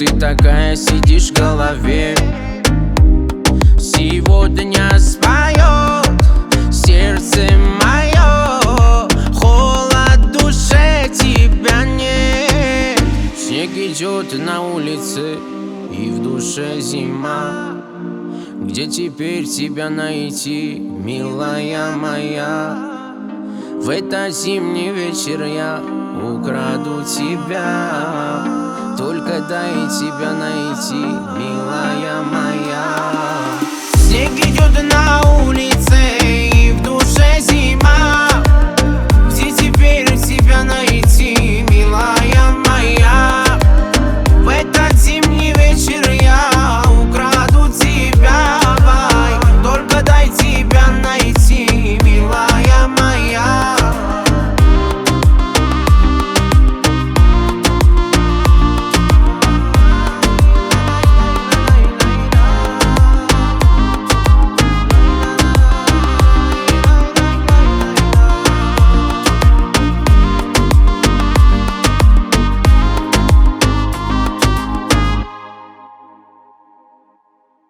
ты такая сидишь в голове. Сегодня споет сердце мое, холод в душе, тебя нет. Снег идет на улице, и в душе зима. Где теперь тебя найти, милая моя? В этот зимний вечер я украду тебя. Только дай тебя найти, милая.